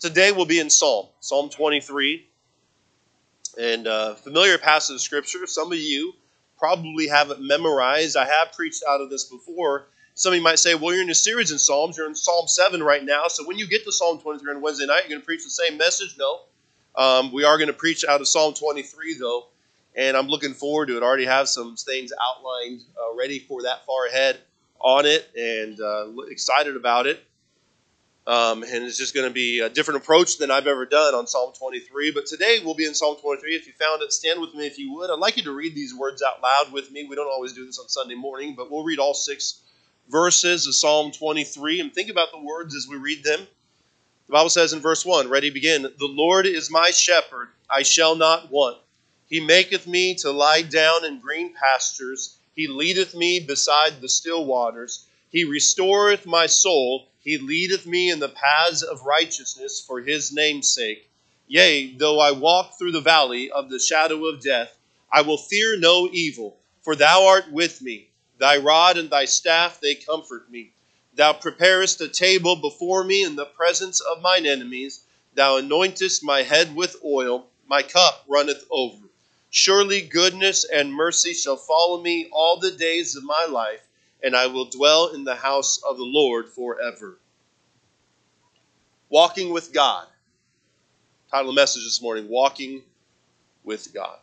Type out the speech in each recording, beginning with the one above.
Today we'll be in Psalm 23, and familiar passage of Scripture. Some of you probably have it memorized. I have preached out of this before. Some of you might say, well, you're in a series in Psalms. You're in Psalm 7 right now. So when you get to Psalm 23 on Wednesday night, you're going to preach the same message? No. We are going to preach out of Psalm 23, though, and I'm looking forward to it. I already have some things outlined ready for that far ahead on it, and excited about it. And it's just going to be a different approach than I've ever done on Psalm 23. But today we'll be in Psalm 23. If you found it, stand with me if you would. I'd like you to read these words out loud with me. We don't always do this on Sunday morning, but we'll read all 6 verses of Psalm 23 and think about the words as we read them. The Bible says in verse 1, ready, begin. The Lord is my shepherd, I shall not want. He maketh me to lie down in green pastures. He leadeth me beside the still waters. He restoreth my soul. He leadeth me in the paths of righteousness for his name's sake. Yea, though I walk through the valley of the shadow of death, I will fear no evil, for thou art with me. Thy rod and thy staff, they comfort me. Thou preparest a table before me in the presence of mine enemies. Thou anointest my head with oil. My cup runneth over. Surely goodness and mercy shall follow me all the days of my life, and I will dwell in the house of the Lord forever. Walking with God. Title of the message this morning, Walking with God.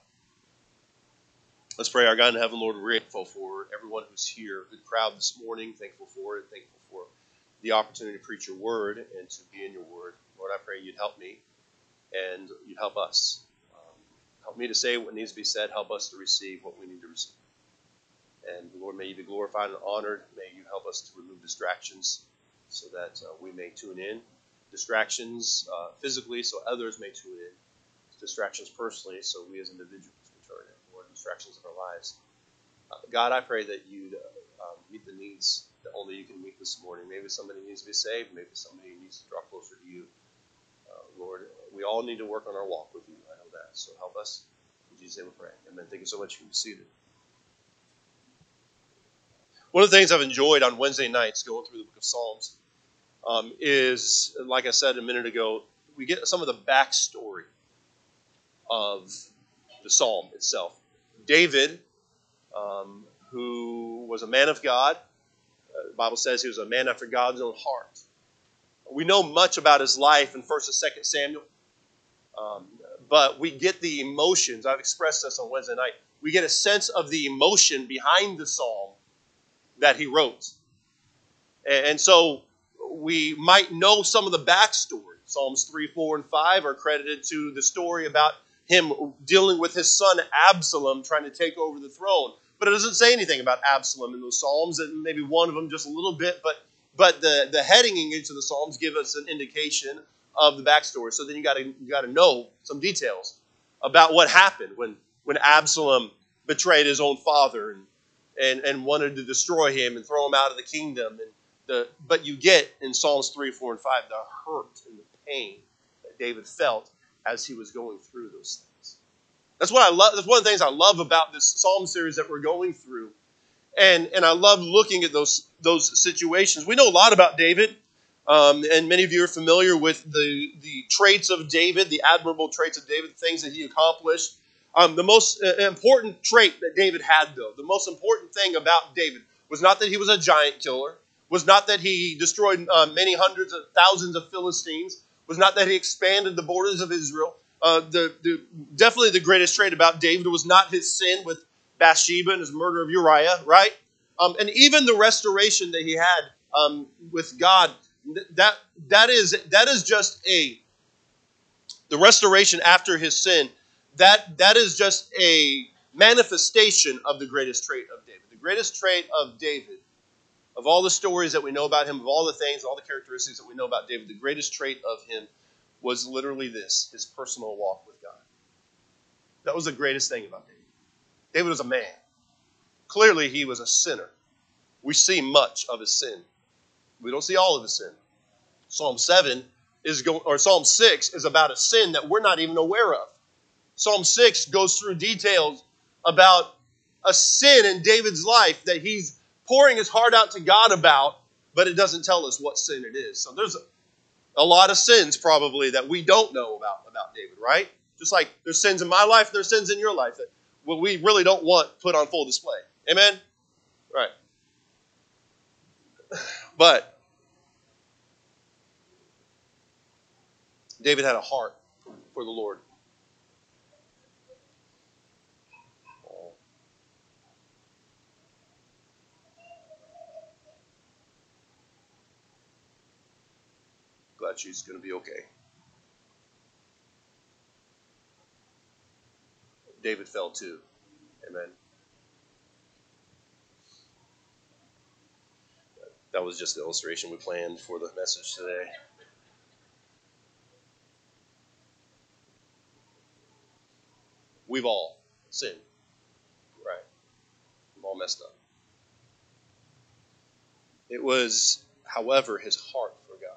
Let's pray. Our God in heaven, Lord, we're grateful for everyone who's here. Good crowd this morning. Thankful for it. Thankful for the opportunity to preach your word and to be in your word. Lord, I pray you'd help me and you'd help us. Help me to say what needs to be said. Help us to receive what we need to receive. And Lord, may you be glorified and honored. May you help us to remove distractions so that we may tune in. Distractions physically so others may tune in. Distractions personally so we as individuals can turn in. Lord, distractions in our lives. God, I pray that you'd meet the needs that only you can meet this morning. Maybe somebody needs to be saved. Maybe somebody needs to draw closer to you. Lord, we all need to work on our walk with you. I know that. So help us. In Jesus' name we pray. Amen. Thank you so much for being seated. One of the things I've enjoyed on Wednesday nights going through the book of Psalms is, like I said a minute ago, we get some of the backstory of the psalm itself. David, who was a man of God, the Bible says he was a man after God's own heart. We know much about his life in 1st and 2nd Samuel, but we get the emotions. I've expressed this on Wednesday night. We get a sense of the emotion behind the psalm that he wrote. And so we might know some of the backstory. Psalms 3, 4, and 5 are credited to the story about him dealing with his son Absalom trying to take over the throne. But it doesn't say anything about Absalom in those Psalms, and maybe one of them just a little bit, but the heading into the Psalms give us an indication of the backstory. So then you got to know some details about what happened when Absalom betrayed his own father and wanted to destroy him and throw him out of the kingdom. But you get in Psalms 3, 4, and 5 the hurt and the pain that David felt as he was going through those things. That's what I love. That's one of the things I love about this Psalm series that we're going through. And I love looking at those situations. We know a lot about David, and many of you are familiar with the traits of David, the admirable traits of David, the things that he accomplished. The most important trait that David had, though, the most important thing about David was not that he was a giant killer, was not that he destroyed many hundreds of thousands of Philistines, was not that he expanded the borders of Israel. Definitely the greatest trait about David was not his sin with Bathsheba and his murder of Uriah, right? And even the restoration that he had with God, that is just the restoration after his sin. That is just a manifestation of the greatest trait of David. The greatest trait of David, of all the stories that we know about him, of all the things, all the characteristics that we know about David, the greatest trait of him was literally this, his personal walk with God. That was the greatest thing about David. David was a man. Clearly, he was a sinner. We see much of his sin. We don't see all of his sin. Psalm 6 is about a sin that we're not even aware of. Psalm 6 goes through details about a sin in David's life that pouring his heart out to God about, but it doesn't tell us what sin it is. So A lot of sins probably that we don't know about David, right? Just like there's sins in my life, there's sins in your life that we really don't want put on full display. Amen? Right. But David had a heart for the Lord. Oh. Glad she's going to be okay. David fell too. Amen. That was just the illustration we planned for the message today. We've all sinned. Right. We've all messed up. It was, however, his heart for God.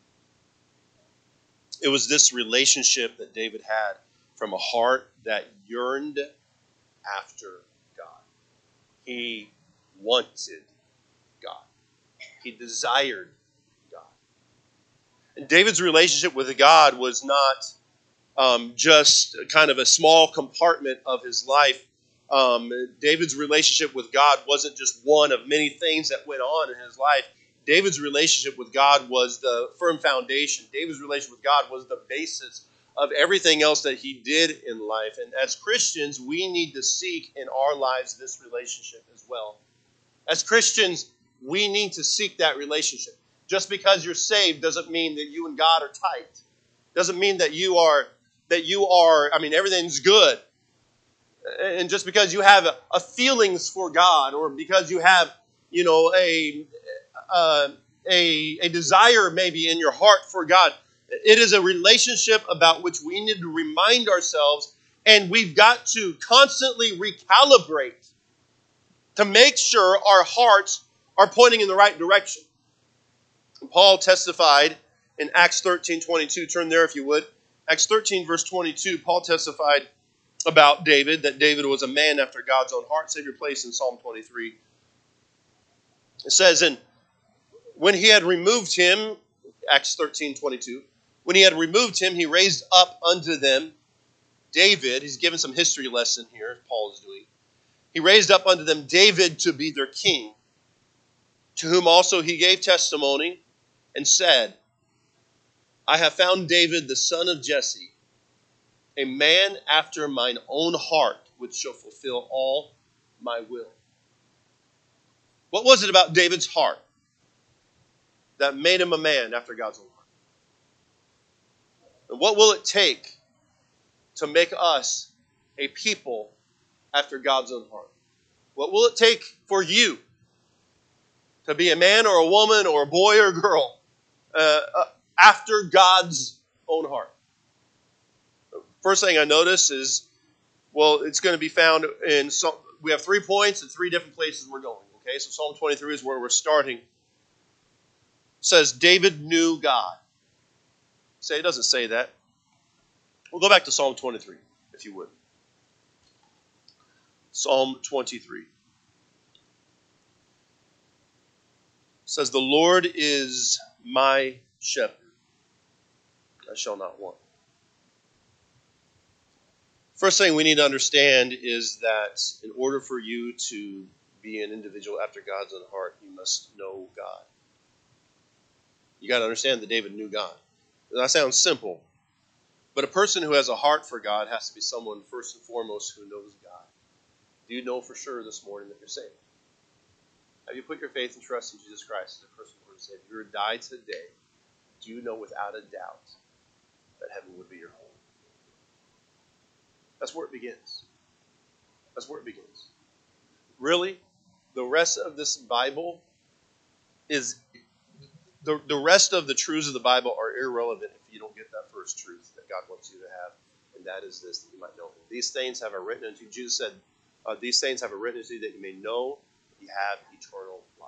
It was this relationship that David had from a heart that yearned after God. He wanted God. He desired God. And David's relationship with God was not just kind of a small compartment of his life. David's relationship with God wasn't just one of many things that went on in his life. David's relationship with God was the firm foundation. David's relationship with God was the basis of everything else that he did in life. And as Christians, we need to seek in our lives this relationship as well. As Christians, we need to seek that relationship. Just because you're saved doesn't mean that you and God are tight. Doesn't mean that you are, everything's good. And just because you have a feelings for God, or because you have, a desire maybe in your heart for God, it is a relationship about which we need to remind ourselves, and we've got to constantly recalibrate to make sure our hearts are pointing in the right direction. And Paul testified in Acts 13:22. Turn there if you would. Acts 13, verse 22, Paul testified about David, that David was a man after God's own heart. Save your place in Psalm 23. It says, and when he had removed him, Acts 13:22, when he had removed him, he raised up unto them David. He's given some history lesson here, Paul is doing. He raised up unto them David to be their king, to whom also he gave testimony and said, I have found David the son of Jesse, a man after mine own heart, which shall fulfill all my will. What was it about David's heart that made him a man after God's own heart? And what will it take to make us a people after God's own heart? What will it take for you to be a man or a woman or a boy or a girl after God's own heart? First thing I notice is, it's going to be found in, we have 3 points and 3 different places we're going. Okay, so Psalm 23 is where we're starting. It says, David knew God. It doesn't say that. We'll go back to Psalm 23, if you would. Psalm 23. It says, the Lord is my shepherd. I shall not want. First thing we need to understand is that in order for you to be an individual after God's own heart, you must know God. You got to understand that David knew God. That sounds simple, but a person who has a heart for God has to be someone first and foremost who knows God. Do you know for sure this morning that you're saved? Have you put your faith and trust in Jesus Christ as a personal Lord and Savior? If you were to die today, do you know without a doubt that heaven would be your home? That's where it begins. That's where it begins. Really, the rest of this Bible is, the rest of the truths of the Bible are irrelevant if you don't get that first truth that God wants you to have, and that is this, that you might know Him. These things have I written unto you. Jesus said, these things have I written unto you that you may know that you have eternal life.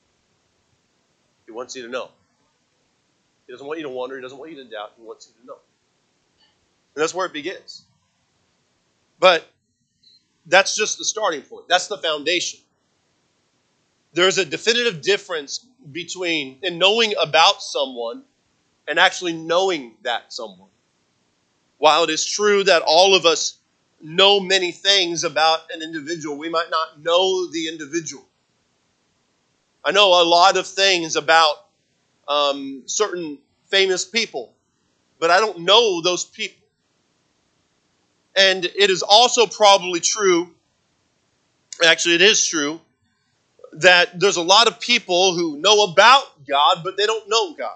He wants you to know. He doesn't want you to wonder. He doesn't want you to doubt. He wants you to know. And that's where it begins. But that's just the starting point. That's the foundation. There's a definitive difference between in knowing about someone and actually knowing that someone. While it is true that all of us know many things about an individual, we might not know the individual. I know a lot of things about certain famous people, but I don't know those people. And it is also probably true, actually it is true, that there's a lot of people who know about God, but they don't know God.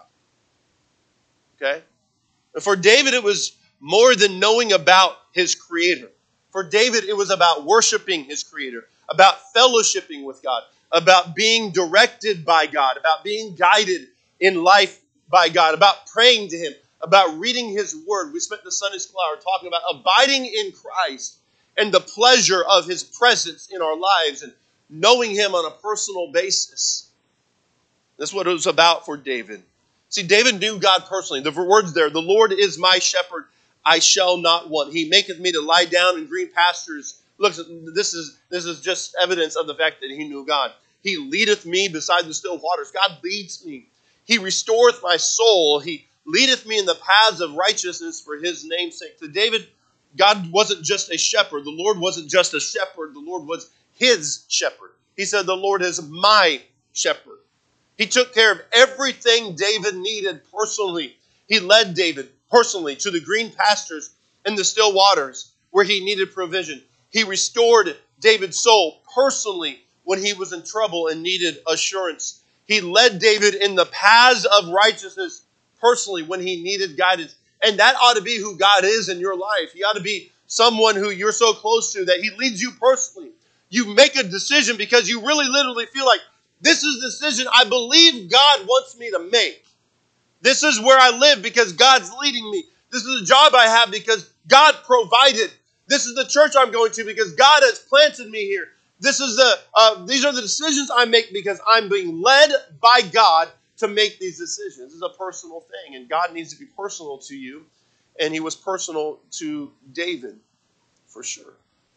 Okay? And for David, it was more than knowing about his Creator. For David, it was about worshiping his Creator, about fellowshipping with God, about being directed by God, about being guided in life by God, about praying to Him, about reading His Word. We spent the Sunday school hour talking about abiding in Christ and the pleasure of His presence in our lives and knowing Him on a personal basis. That's what it was about for David. See, David knew God personally. The words there, the Lord is my shepherd, I shall not want. He maketh me to lie down in green pastures. Look, this is just evidence of the fact that he knew God. He leadeth me beside the still waters. God leads me. He restoreth my soul. He leadeth me in the paths of righteousness for His name's sake. To David, God wasn't just a shepherd. The Lord wasn't just a shepherd. The Lord was his shepherd. He said, the Lord is my shepherd. He took care of everything David needed personally. He led David personally to the green pastures and the still waters where he needed provision. He restored David's soul personally when he was in trouble and needed assurance. He led David in the paths of righteousness personally when he needed guidance. And that ought to be who God is in your life. He ought to be someone who you're so close to that He leads you personally. You make a decision because you really literally feel like, this is the decision I believe God wants me to make. This is where I live because God's leading me. This is a job I have because God provided. This is the church I'm going to because God has planted me here. These are the decisions I make because I'm being led by God to make these decisions. This is a personal thing, and God needs to be personal to you, and He was personal to David, for sure.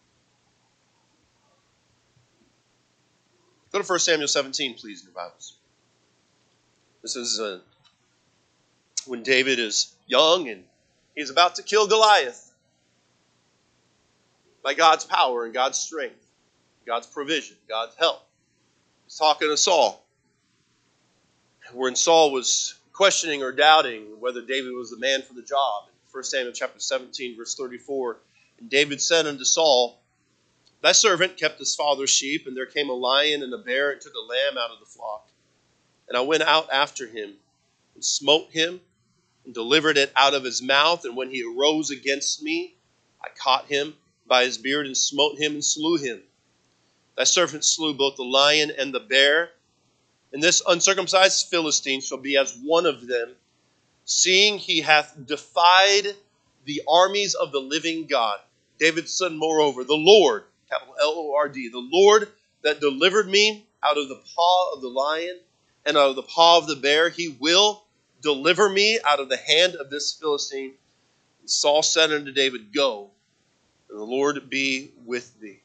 Go to 1 Samuel 17, please, in your Bibles. This is when David is young and he's about to kill Goliath by God's power and God's strength, God's provision, God's help. He's talking to Saul. When Saul was questioning or doubting whether David was the man for the job. In 1 Samuel chapter 17, verse 34, and David said unto Saul, thy servant kept his father's sheep, and there came a lion and a bear and took a lamb out of the flock. And I went out after him and smote him and delivered it out of his mouth. And when he arose against me, I caught him by his beard and smote him and slew him. Thy servant slew both the lion and the bear. And this uncircumcised Philistine shall be as one of them, seeing he hath defied the armies of the living God. David said, moreover, the Lord, capital L-O-R-D, the Lord that delivered me out of the paw of the lion and out of the paw of the bear, He will deliver me out of the hand of this Philistine. And Saul said unto David, go, and the Lord be with thee.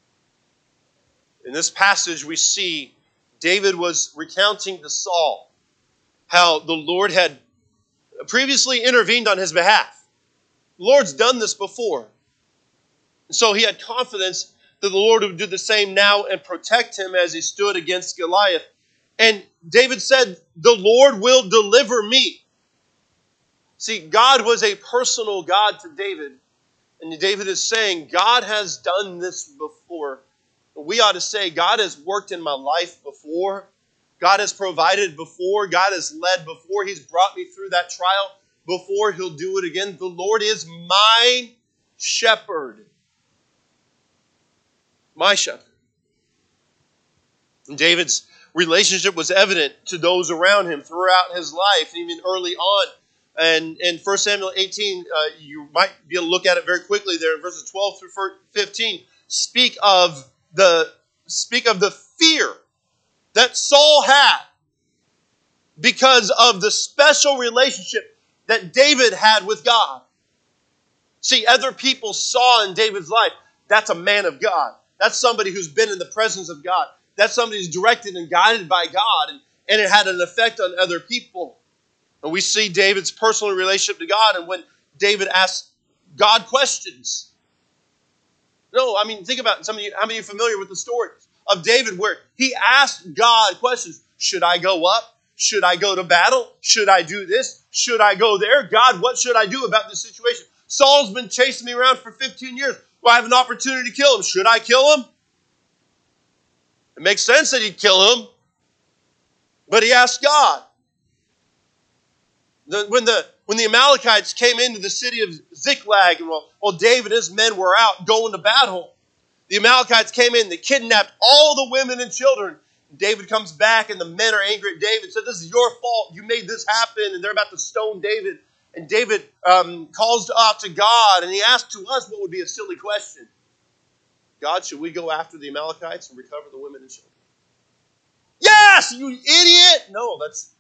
In this passage we see David was recounting to Saul how the Lord had previously intervened on his behalf. The Lord's done this before. And so he had confidence that the Lord would do the same now and protect him as he stood against Goliath. And David said, the Lord will deliver me. See, God was a personal God to David. And David is saying, God has done this before. We ought to say, God has worked in my life before. God has provided before. God has led before. He's brought me through that trial before. He'll do it again. The Lord is my shepherd. My shepherd. And David's relationship was evident to those around him throughout his life, even early on. And in 1 Samuel 18, you might be able to look at it very quickly there in verses 12 through 15. Speak of the fear that Saul had because of the special relationship that David had with God. See, other people saw in David's life, that's a man of God. That's somebody who's been in the presence of God. That's somebody who's directed and guided by God. And it had an effect on other people. And we see David's personal relationship to God, and when David asks God questions. No, I mean, think about it. How many of you are familiar with the story of David where he asked God questions? Should I go up? Should I go to battle? Should I do this? Should I go there? God, what should I do about this situation? Saul's been chasing me around for 15 years. Well, I have an opportunity to kill him. Should I kill him? It makes sense that he'd kill him. But he asked God. When the Amalekites came into the city of Ziklag, and while David and his men were out going to battle, the Amalekites came in, they kidnapped all the women and children. David comes back, and the men are angry at David, said, this is your fault, you made this happen, and they're about to stone David. And David calls out to God, and he asks to us what would be a silly question. God, should we go after the Amalekites and recover the women and children? Yes, you idiot! No,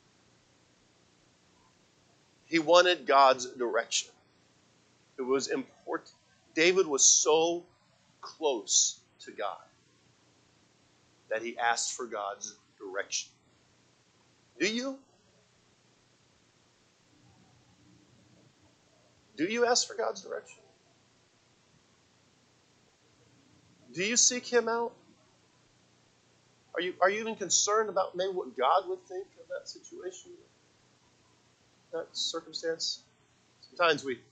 he wanted God's direction. It was important. David was so close to God that he asked for God's direction. Do you? Do you ask for God's direction? Do you seek him out? Are you even concerned about maybe what God would think of that situation? That circumstance? Sometimes we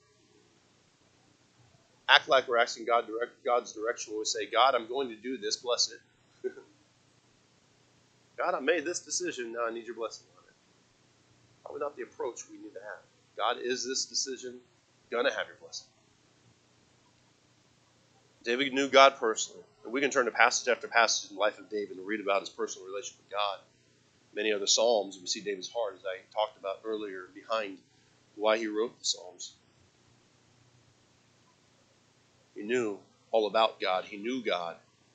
act like we're asking God's direction when we say, God, I'm going to do this, bless it. God, I made this decision, now I need your blessing on it. Probably not the approach we need to have. God, is this decision going to have your blessing? David knew God personally. And we can turn to passage after passage in the life of David and read about his personal relationship with God. Many other Psalms, we see David's heart, as I talked about earlier, behind why he wrote the Psalms. He knew all about God. He knew God.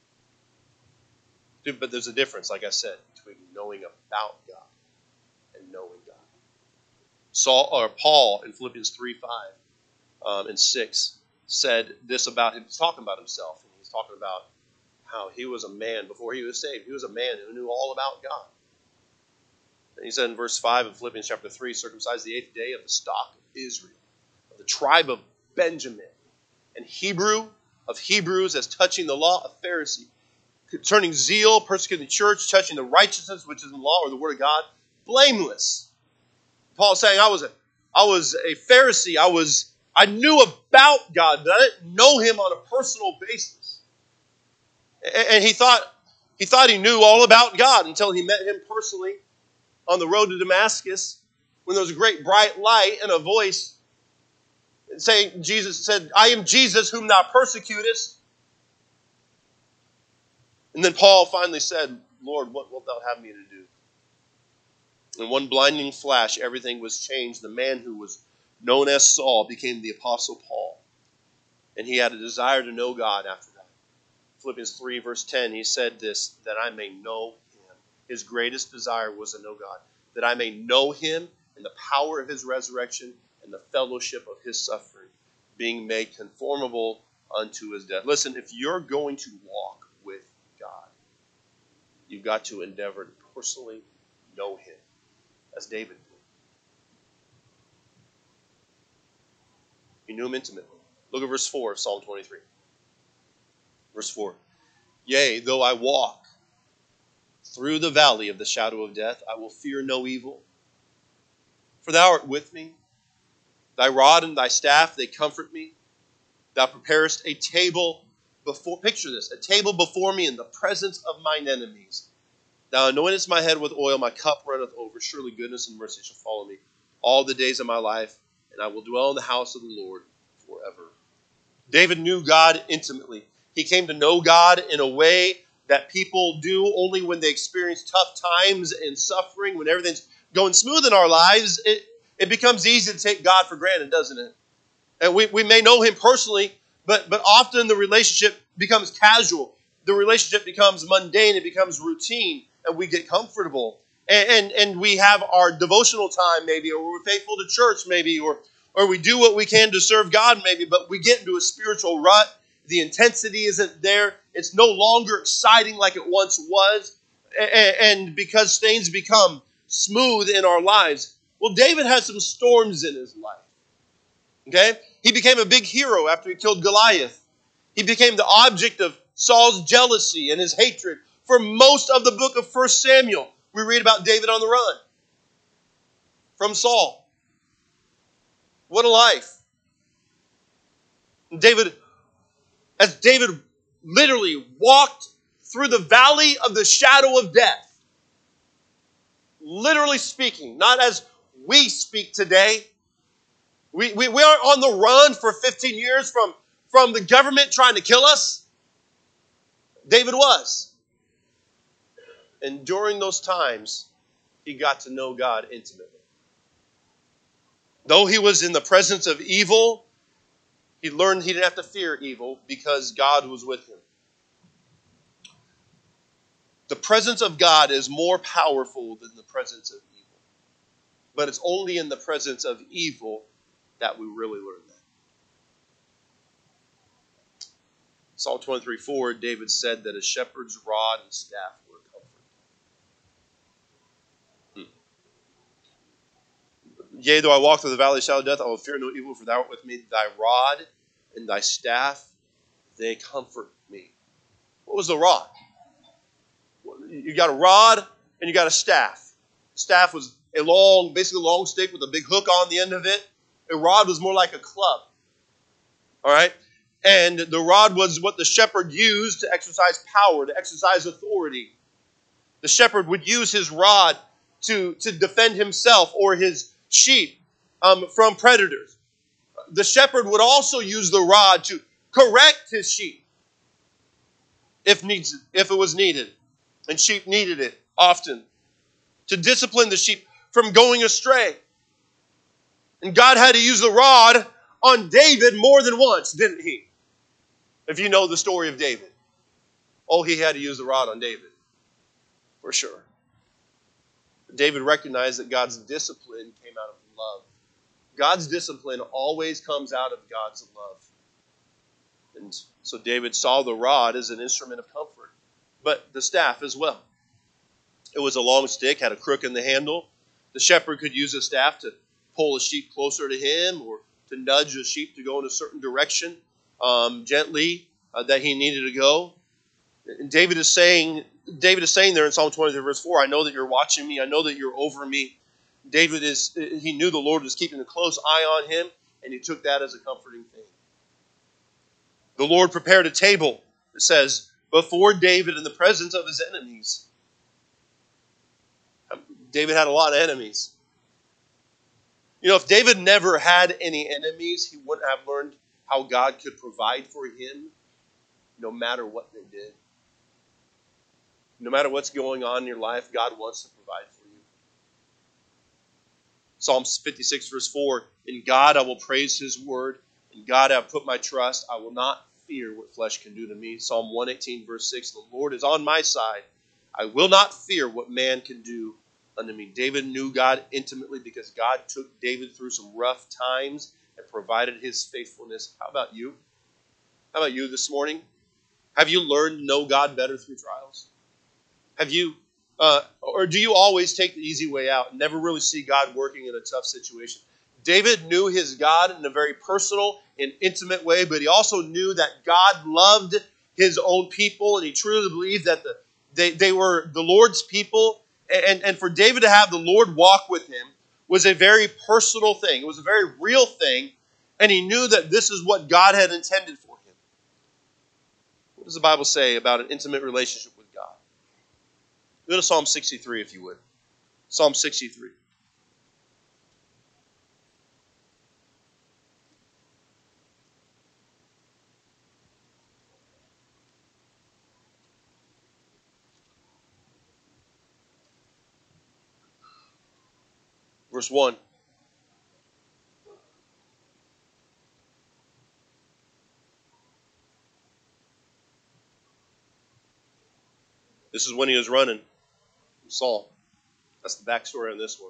But there's a difference, like I said, between knowing about God and knowing God. Paul in Philippians 3:5 and 6 said this about him. He's talking about himself, and he's talking about how he was a man before he was saved. He was a man who knew all about God. And he said in verse 5 of Philippians chapter 3, circumcised the 8th day of the stock of Israel, of the tribe of Benjamin, and Hebrew of Hebrews, as touching the law, a Pharisee, concerning zeal, persecuting the church, touching the righteousness which is in the law or the word of God, blameless. Paul is saying, I was a Pharisee. I knew about God, but I didn't know him on a personal basis. And he thought he knew all about God until he met him personally on the road to Damascus, when there was a great bright light and a voice saying, Jesus said, I am Jesus whom thou persecutest. And then Paul finally said, Lord, what wilt thou have me to do? In one blinding flash, everything was changed. The man who was known as Saul became the Apostle Paul. And he had a desire to know God after that. Philippians 3 verse 10, he said this, that I may know him. His greatest desire was to know God. That I may know him and the power of his resurrection and the fellowship of his suffering, being made conformable unto his death. Listen, if you're going to walk with God, you've got to endeavor to personally know him, as David did. He knew him intimately. Look at verse 4 of Psalm 23. Verse 4. Yea, though I walk through the valley of the shadow of death, I will fear no evil. For thou art with me. Thy rod and thy staff, they comfort me. Thou preparest a table before, picture this, a table before me in the presence of mine enemies. Thou anointest my head with oil, my cup runneth over. Surely goodness and mercy shall follow me all the days of my life, and I will dwell in the house of the Lord forever. David knew God intimately. He came to know God in a way that people do only when they experience tough times and suffering. When everything's going smooth in our lives, it becomes easy to take God for granted, doesn't it? And we may know him personally, but often the relationship becomes casual. The relationship becomes mundane. It becomes routine, and we get comfortable. And we have our devotional time maybe, or we're faithful to church maybe, or we do what we can to serve God maybe, but we get into a spiritual rut. The intensity isn't there. It's no longer exciting like it once was. And because things become smooth in our lives, Well, David had some storms in his life. Okay? He became a big hero after he killed Goliath. He became the object of Saul's jealousy and his hatred. For most of the book of 1 Samuel, we read about David on the run from Saul. What a life. As David literally walked through the valley of the shadow of death, literally speaking, not as we speak today. We aren't on the run for 15 years from the government trying to kill us. David was. And during those times, he got to know God intimately. Though he was in the presence of evil, he learned he didn't have to fear evil because God was with him. The presence of God is more powerful than the presence of evil. But it's only in the presence of evil that we really learn that. Psalm 23:4, David said that a shepherd's rod and staff were a comfort. Yea, though I walk through the valley of the shadow of death, I will fear no evil, for thou art with me. Thy rod and thy staff, they comfort me. What was the rod? You got a rod and you got a staff. Staff was basically a long stick with a big hook on the end of it. A rod was more like a club. All right? And the rod was what the shepherd used to exercise power, to exercise authority. The shepherd would use his rod to defend himself or his sheep from predators. The shepherd would also use the rod to correct his sheep if it was needed. And sheep needed it often. To discipline the sheep from going astray. And God had to use the rod on David more than once, didn't he? If you know the story of David. Oh, he had to use the rod on David. For sure. David recognized that God's discipline came out of love. God's discipline always comes out of God's love. And so David saw the rod as an instrument of comfort, but the staff as well. It was a long stick, had a crook in the handle. The shepherd could use a staff to pull a sheep closer to him or to nudge a sheep to go in a certain direction gently that he needed to go. And David is saying there in Psalm 23, verse 4, I know that you're watching me. I know that you're over me. He knew the Lord was keeping a close eye on him, and he took that as a comforting thing. The Lord prepared a table, it says, before David in the presence of his enemies. David had a lot of enemies. You know, if David never had any enemies, he wouldn't have learned how God could provide for him no matter what they did. No matter what's going on in your life, God wants to provide for you. Psalm 56, verse 4, in God I will praise his word. In God I have put my trust. I will not fear what flesh can do to me. Psalm 118, verse 6, the Lord is on my side. I will not fear what man can do unto me. David knew God intimately because God took David through some rough times and provided his faithfulness. How about you? How about you this morning? Have you learned to know God better through trials? Have you, or do you always take the easy way out and never really see God working in a tough situation? David knew his God in a very personal and intimate way, but he also knew that God loved his own people, and he truly believed that they were the Lord's people. And for David to have the Lord walk with him was a very personal thing. It was a very real thing, and he knew that this is what God had intended for him. What does the Bible say about an intimate relationship with God? Go to Psalm 63, if you would. Psalm 63. Verse 1. This is when he was running from Saul. That's the backstory on this one.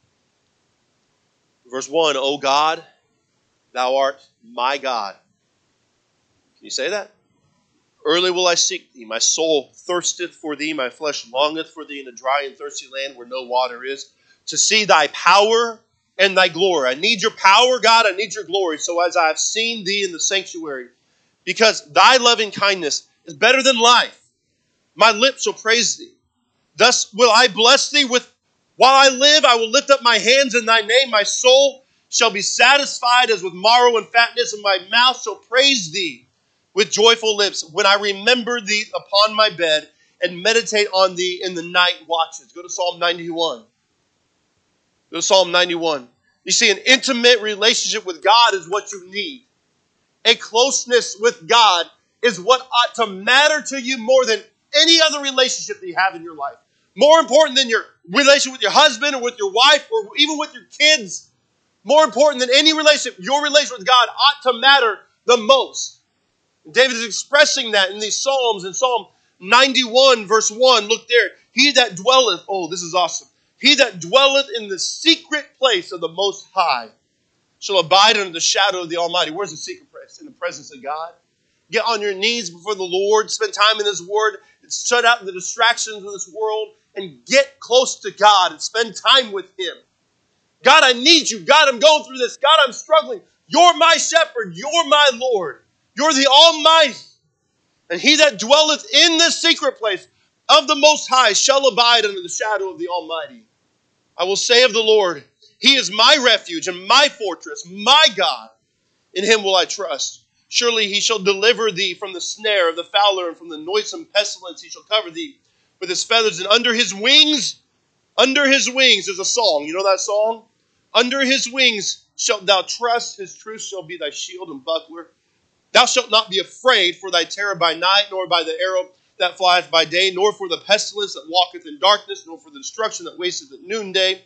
Verse 1, O God, thou art my God. Can you say that? Early will I seek thee. My soul thirsteth for thee. My flesh longeth for thee in a dry and thirsty land where no water is. To see thy power and thy glory. I need your power, God. I need your glory. So as I have seen thee in the sanctuary, because thy loving kindness is better than life, my lips shall praise thee. Thus will I bless thee with while I live. I will lift up my hands in thy name. My soul shall be satisfied as with marrow and fatness, and my mouth shall praise thee with joyful lips when I remember thee upon my bed and meditate on thee in the night watches. Go to Psalm 91. Go to Psalm 91. You see, an intimate relationship with God is what you need. A closeness with God is what ought to matter to you more than any other relationship that you have in your life. More important than your relationship with your husband or with your wife or even with your kids. More important than any relationship, your relationship with God ought to matter the most. David is expressing that in these Psalms. In Psalm 91, verse 1, look there. He that dwelleth, oh, this is awesome. He that dwelleth in the secret place of the Most High shall abide under the shadow of the Almighty. Where's the secret place? In the presence of God. Get on your knees before the Lord. Spend time in His Word. Shut out the distractions of this world and get close to God and spend time with Him. God, I need you. God, I'm going through this. God, I'm struggling. You're my shepherd. You're my Lord. You're the Almighty. And he that dwelleth in the secret place of the Most High shall abide under the shadow of the Almighty. I will say of the Lord, He is my refuge and my fortress, my God. In Him will I trust. Surely He shall deliver thee from the snare of the fowler and from the noisome pestilence. He shall cover thee with His feathers, and under His wings, there's a song. You know that song? Under His wings shalt thou trust. His truth shall be thy shield and buckler. Thou shalt not be afraid for thy terror by night, nor by the arrow that flieth by day, nor for the pestilence that walketh in darkness, nor for the destruction that wasteth at noonday.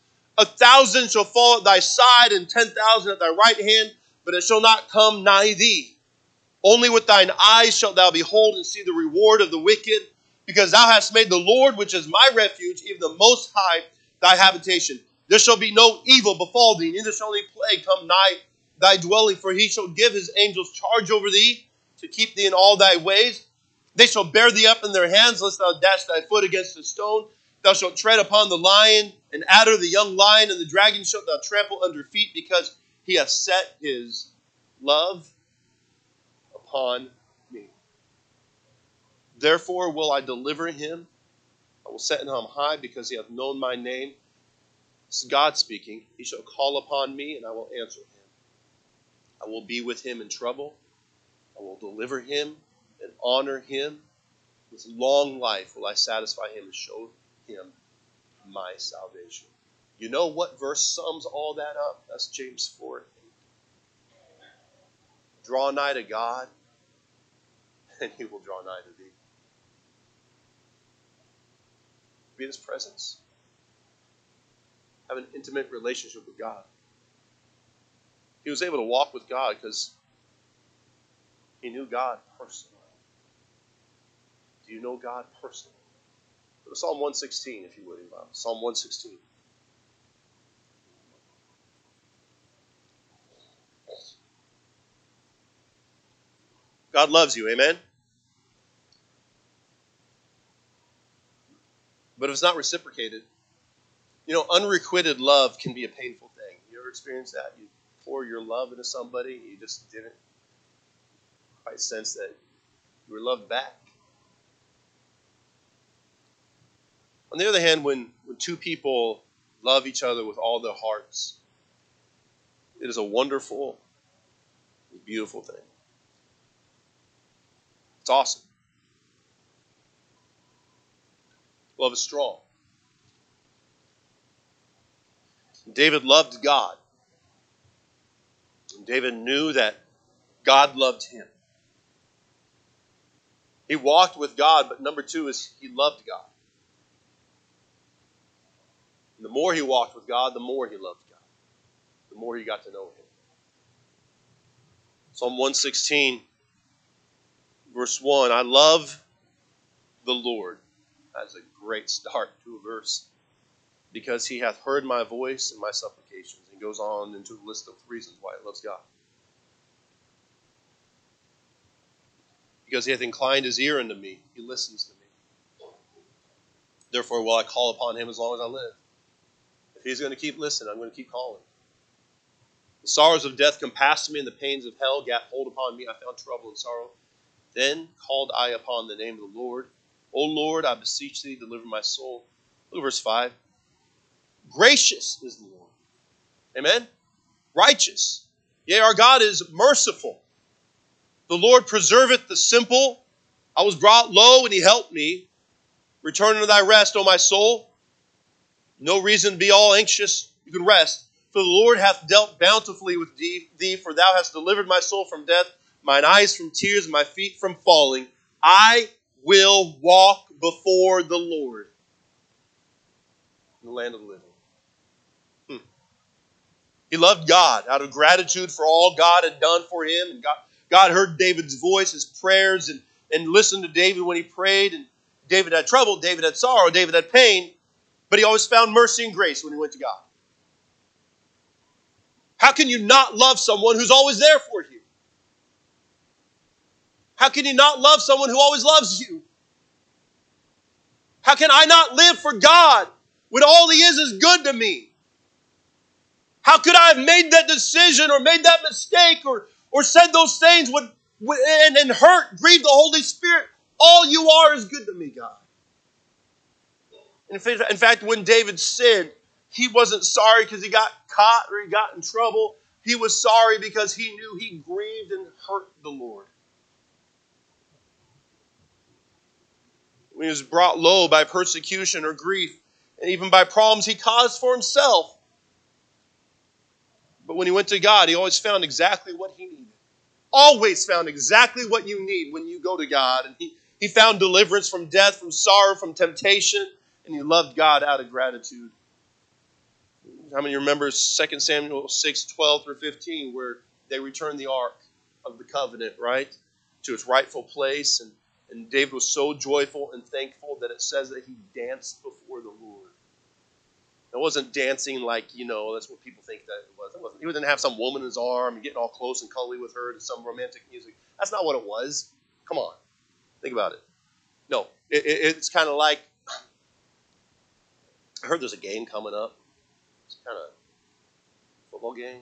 1,000 shall fall at thy side, and 10,000 at thy right hand, but it shall not come nigh thee. Only with thine eyes shalt thou behold and see the reward of the wicked, because thou hast made the Lord, which is my refuge, even the Most High, thy habitation. There shall be no evil befall thee, neither shall any plague come nigh thy dwelling, for he shall give his angels charge over thee, to keep thee in all thy ways. They shall bear thee up in their hands, lest thou dash thy foot against a stone. Thou shalt tread upon the lion and adder, the young lion, and the dragon shalt thou trample under feet, because he hath set his love upon me. Therefore will I deliver him. I will set him on high, because he hath known my name. This is God speaking. He shall call upon me, and I will answer him. I will be with him in trouble. I will deliver him and honor him. With long life will I satisfy him and show him my salvation. You know what verse sums all that up? That's James 4:8. Draw nigh to God, and he will draw nigh to thee. Be in his presence. Have an intimate relationship with God. He was able to walk with God because he knew God personally. Do you know God personally? Go to Psalm 116, if you would, Psalm 116. God loves you, amen? But if it's not reciprocated, unrequited love can be a painful thing. You ever experienced that? You pour your love into somebody, you just didn't quite sense that you were loved back. On the other hand, when two people love each other with all their hearts, it is a wonderful, beautiful thing. It's awesome. Love is strong. David loved God. And David knew that God loved him. He walked with God, but number two is he loved God. And the more he walked with God, the more he loved God. The more he got to know him. Psalm 116, verse 1, I love the Lord. That's a great start to a verse. Because he hath heard my voice and my supplications. And goes on into a list of reasons why he loves God. Because he hath inclined his ear unto me. He listens to me. Therefore will I call upon him as long as I live. He's going to keep listening. I'm going to keep calling. The sorrows of death compassed me, and the pains of hell gat hold upon me. I found trouble and sorrow. Then called I upon the name of the Lord. O Lord, I beseech thee, deliver my soul. Look at verse 5. Gracious is the Lord. Amen? Righteous. Yea, our God is merciful. The Lord preserveth the simple. I was brought low, and he helped me. Return unto thy rest, O my soul. No reason to be all anxious. You can rest. For the Lord hath dealt bountifully with thee, for thou hast delivered my soul from death, mine eyes from tears, and my feet from falling. I will walk before the Lord in the land of the living. He loved God out of gratitude for all God had done for him. And God heard David's voice, his prayers, and listened to David when he prayed. And David had trouble, David had sorrow, David had pain, but he always found mercy and grace when he went to God. How can you not love someone who's always there for you? How can you not love someone who always loves you? How can I not live for God when all he is good to me? How could I have made that decision or made that mistake or said those things and hurt, grieve the Holy Spirit? All you are is good to me, God. In fact, when David sinned, he wasn't sorry because he got caught or he got in trouble. He was sorry because he knew he grieved and hurt the Lord. When he was brought low by persecution or grief, and even by problems he caused for himself. But when he went to God, he always found exactly what he needed. Always found exactly what you need when you go to God. And he found deliverance from death, from sorrow, from temptation, and he loved God out of gratitude. How many remember 2 Samuel 6, 12 through 15, where they returned the Ark of the Covenant, right, to its rightful place, and David was so joyful and thankful that it says that he danced before the Lord. It wasn't dancing like, that's what people think that it was. He didn't have some woman in his arm and getting all close and cuddly with her to some romantic music. That's not what it was. Come on. Think about it. No, it's kind of like, I heard there's a game coming up. It's kind of a football game.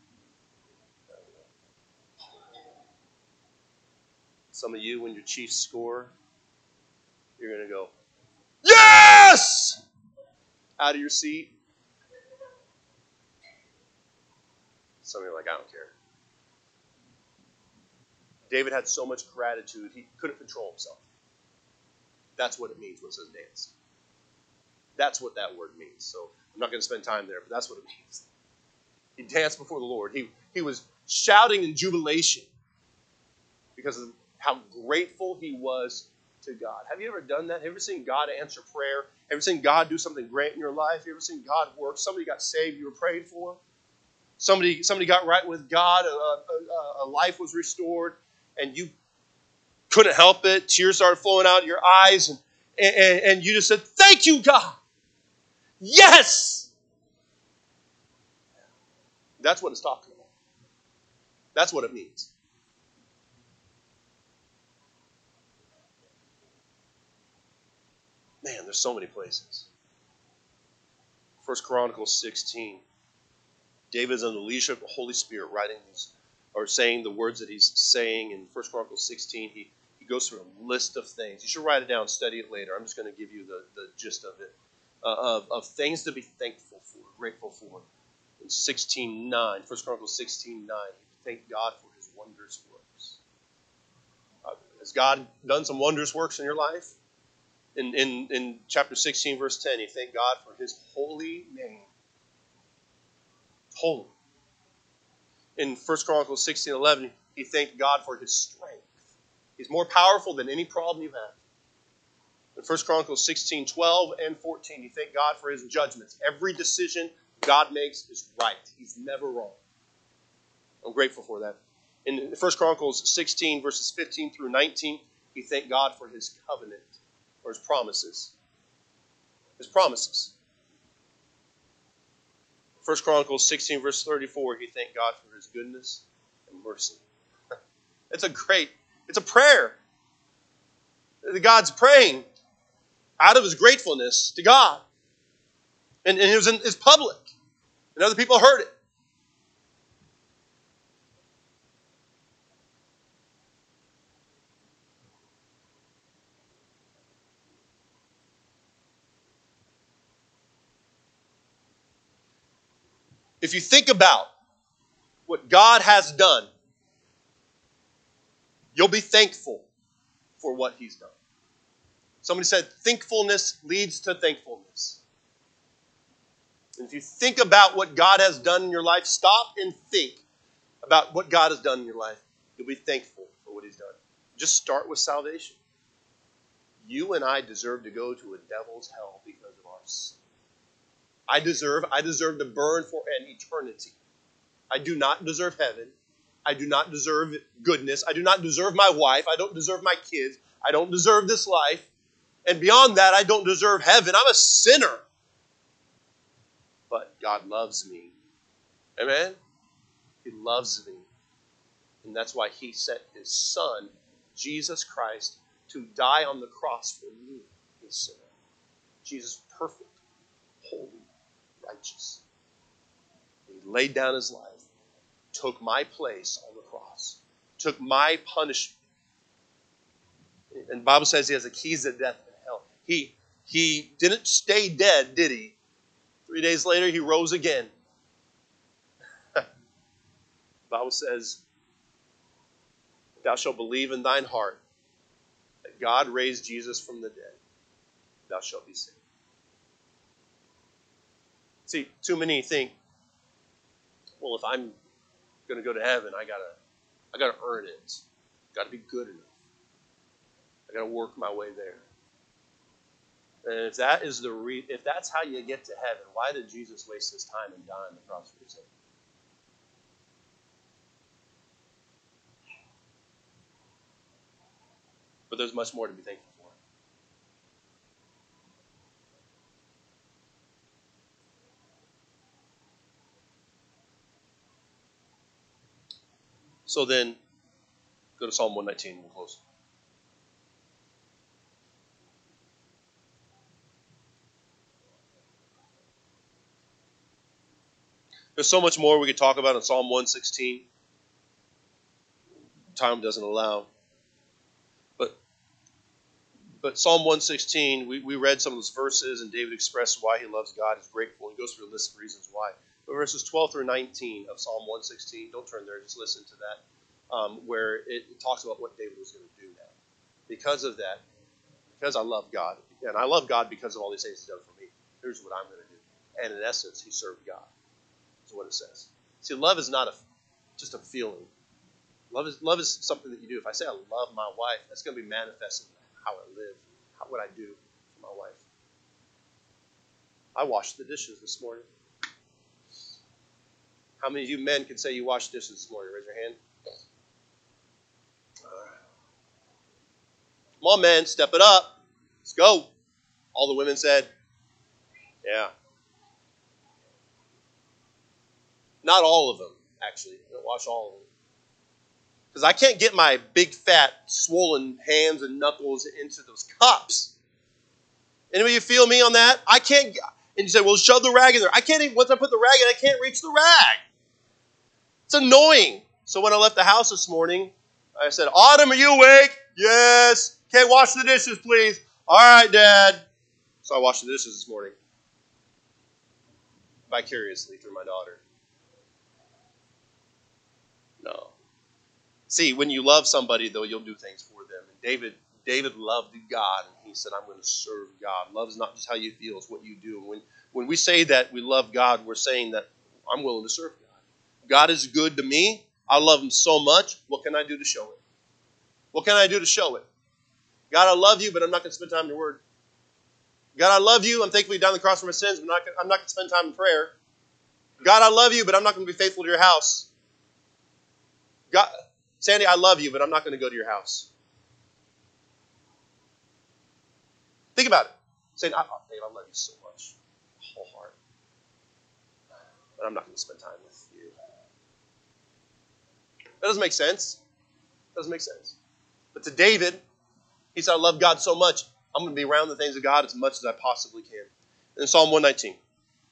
Some of you, when your Chiefs score, you're going to go, yes! Out of your seat. Some of you are like, I don't care. David had so much gratitude, he couldn't control himself. That's what it means when it says dance. That's what that word means. So I'm not going to spend time there, but that's what it means. He danced before the Lord. He was shouting in jubilation because of how grateful he was to God. Have you ever done that? Have you ever seen God answer prayer? Have you ever seen God do something great in your life? Have you ever seen God work? Somebody got saved you were prayed for? Somebody got right with God. A life was restored, and you couldn't help it. Tears started flowing out of your eyes, and you just said, thank you, God. Yes! That's what it's talking about. That's what it means. Man, there's so many places. 1 Chronicles 16. David's under the leadership of the Holy Spirit writing these, or saying the words that he's saying in 1 Chronicles 16. He goes through a list of things. You should write it down, study it later. I'm just going to give you the gist of it. Of things to be thankful for, grateful for. In 16:9, 1 Chronicles 16:9, thank God for his wondrous works. Has God done some wondrous works in your life? In chapter 16, verse 10, you thank God for his holy name. Holy. In 1 Chronicles 16:11, he thanked God for his strength. He's more powerful than any problem you have. In 1 Chronicles 16:12 and 14, you thank God for his judgments. Every decision God makes is right. He's never wrong. I'm grateful for that. In 1 Chronicles 16, verses 15 through 19, he thanked God for his covenant, or his promises. His promises. 1 Chronicles 16, verse 34, he thanked God for his goodness and mercy. It's a prayer. God's praying out of his gratefulness to God. And it was it's public. And other people heard it. If you think about what God has done, you'll be thankful for what He's done. Somebody said, thankfulness leads to thankfulness. And if you think about what God has done in your life, stop and think about what God has done in your life. You'll be thankful for what He's done. Just start with salvation. You and I deserve to go to a devil's hell because of our sin. I deserve to burn for an eternity. I do not deserve heaven. I do not deserve goodness. I do not deserve my wife. I don't deserve my kids. I don't deserve this life. And beyond that, I don't deserve heaven. I'm a sinner. But God loves me. Amen? He loves me. And that's why He sent His Son, Jesus Christ, to die on the cross for me, His sinner. Jesus, perfect, holy, righteous. He laid down His life, took my place on the cross, took my punishment. And the Bible says He has the keys to death and hell. He didn't stay dead, did He? 3 days later, He rose again. The Bible says, thou shalt believe in thine heart that God raised Jesus from the dead. Thou shalt be saved. See, too many think, well, if I'm going to go to heaven, I gotta earn it. Got to be good enough. I got to work my way there. And if that is if that's how you get to heaven, why did Jesus waste His time and die on the cross for your sin? But there's much more to be thankful for. So then, go to Psalm 119. We'll close. There's so much more we could talk about in Psalm 116. Time doesn't allow. But Psalm 116, we read some of those verses, and David expressed why he loves God. He's grateful. He goes through a list of reasons why. But verses 12 through 19 of Psalm 116, don't turn there, just listen to that, where it talks about what David was going to do now. Because of that, because I love God, and I love God because of all these things He's done for me, here's what I'm going to do. And in essence, he served God. That's what it says. See, love is not just a feeling. Love is something that you do. If I say I love my wife, that's going to be manifested in how I live, what I do for my wife. I washed the dishes this morning. How many of you men can say you washed dishes this morning? Raise your hand. All right. Come on, men, step it up. Let's go. All the women said, yeah. Not all of them, actually. I don't wash all of them. Because I can't get my big, fat, swollen hands and knuckles into those cups. Anybody feel me on that? I can't. And you say, well, shove the rag in there. I can't even, once I put the rag in, I can't reach the rag. It's annoying. So when I left the house this morning, I said, Autumn, are you awake? Yes. Okay, wash the dishes, please. All right, Dad. So I washed the dishes this morning. Vicariously through my daughter. No. See, when you love somebody, though, you'll do things for them. And David loved God, and he said, I'm going to serve God. Love is not just how you feel, it's what you do. When we say that we love God, we're saying that I'm willing to serve God. God is good to me. I love Him so much. What can I do to show it? What can I do to show it? God, I love you, but I'm not going to spend time in your word. God, I love you. I'm thankful you died on the cross for my sins, but I'm not going to spend time in prayer. God, I love you, but I'm not going to be faithful to your house. God, Sandy, I love you, but I'm not going to go to your house. Think about it. Saying, Dave, I love you so much. Whole heart. But I'm not going to spend time with you. That doesn't make sense. Doesn't make sense. But to David, he said, I love God so much, I'm going to be around the things of God as much as I possibly can. In Psalm 119.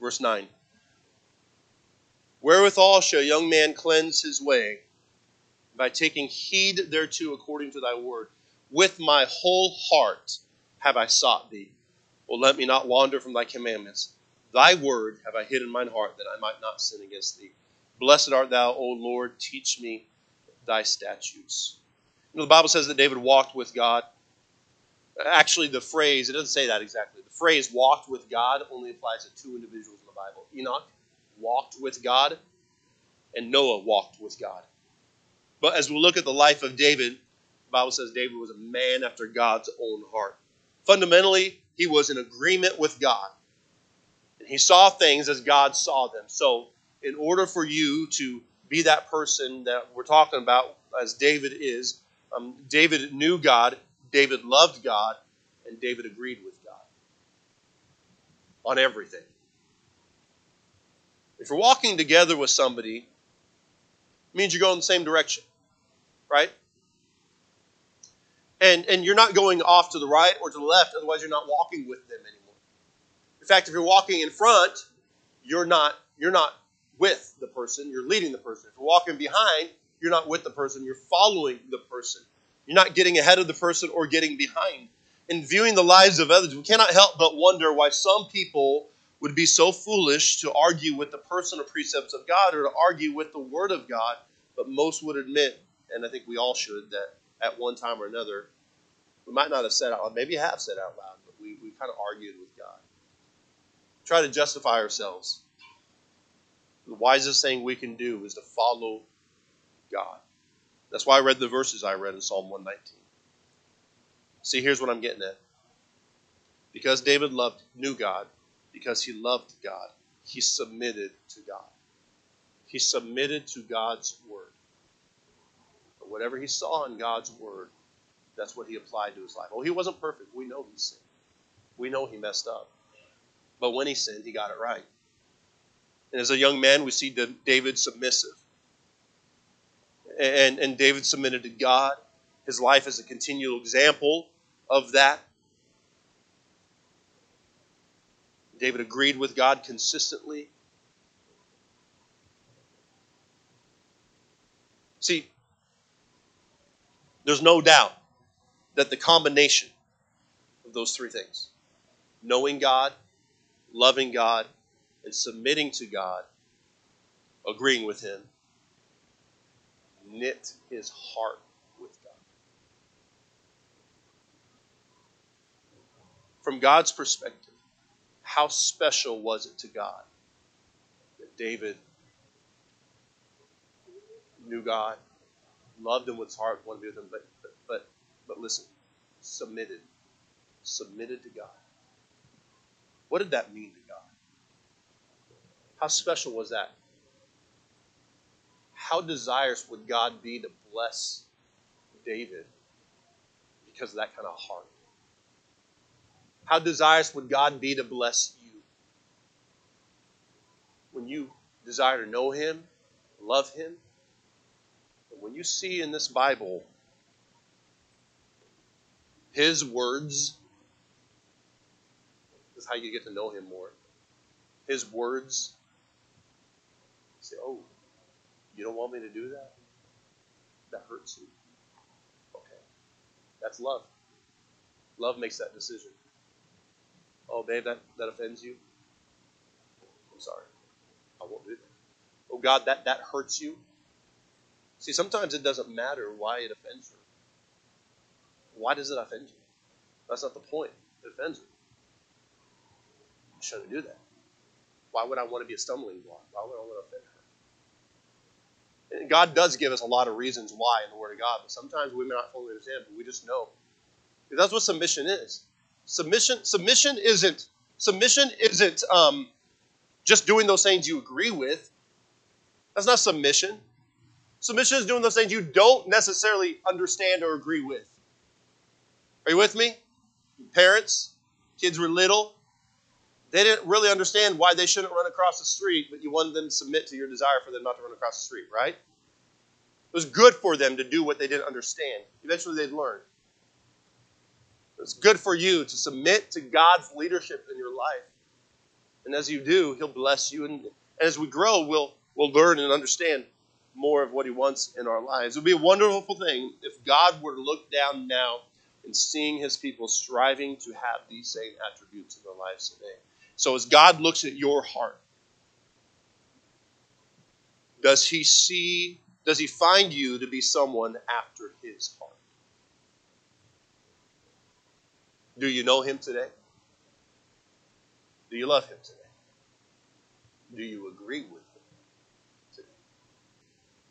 Verse 9. Wherewithal shall a young man cleanse his way? By taking heed thereto according to thy word. With my whole heart have I sought thee. O let me not wander from thy commandments. Thy word have I hid in mine heart, that I might not sin against thee. Blessed art thou, O Lord, teach me thy statutes. You know, the Bible says that David walked with God. Actually, the phrase, it doesn't say that exactly. The phrase walked with God only applies to two individuals in the Bible. Enoch walked with God, and Noah walked with God. But as we look at the life of David, the Bible says David was a man after God's own heart. Fundamentally, he was in agreement with God. And he saw things as God saw them. So in order for you to be that person that we're talking about, as David is, David knew God, David loved God, and David agreed with God on everything. If you're walking together with somebody, it means you're going in the same direction, right? And you're not going off to the right or to the left, otherwise you're not walking with them anymore. In fact, if you're walking in front, you're not with the person, you're leading the person. If you're walking behind, you're not with the person, you're following the person. You're not getting ahead of the person or getting behind. In viewing the lives of others, we cannot help but wonder why some people would be so foolish to argue with the personal precepts of God or to argue with the Word of God, but most would admit, and I think we all should, that at one time or another, we might not have said out loud, maybe you have said out loud, but we kind of argued with God. Try to justify ourselves. The wisest thing we can do is to follow God. That's why I read the verses I read in Psalm 119. See, here's what I'm getting at. Because David knew God, because he loved God, he submitted to God. He submitted to God's word. But whatever he saw in God's word, that's what he applied to his life. Oh, he wasn't perfect. We know he sinned. We know he messed up. But when he sinned, he got it right. And as a young man, we see David submissive. And David submitted to God. His life is a continual example of that. David agreed with God consistently. See, there's no doubt that the combination of those three things, knowing God, loving God, and submitting to God, agreeing with him, knit his heart with God. From God's perspective, how special was it to God that David knew God, loved him with his heart, wanted to be with him, but listen, submitted to God. What did that mean to God? How special was that? How desirous would God be to bless David because of that kind of heart? How desirous would God be to bless you when you desire to know him, love him? And when you see in this Bible his words, this is how you get to know him more. His words, you say, oh, you don't want me to do that? That hurts you. Okay. That's love. Love makes that decision. Oh, babe, that offends you? I'm sorry. I won't do that. Oh, God, that hurts you? See, sometimes it doesn't matter why it offends her. Why does it offend you? That's not the point. It offends her. You shouldn't do that. Why would I want to be a stumbling block? Why would I want to offend her? And God does give us a lot of reasons why in the Word of God, but sometimes we may not fully understand, but we just know. Because that's what submission is. Submission isn't just doing those things you agree with. That's not submission. Submission is doing those things you don't necessarily understand or agree with. Are you with me? Parents, kids were little. They didn't really understand why they shouldn't run across the street, but you wanted them to submit to your desire for them not to run across the street, right? It was good for them to do what they didn't understand. Eventually they'd learn. It's good for you to submit to God's leadership in your life. And as you do, He'll bless you. And as we grow, we'll learn and understand more of what He wants in our lives. It would be a wonderful thing if God were to look down now and seeing His people striving to have these same attributes in their lives today. So as God looks at your heart, does He find you to be someone after His heart? Do you know Him today? Do you love Him today? Do you agree with Him?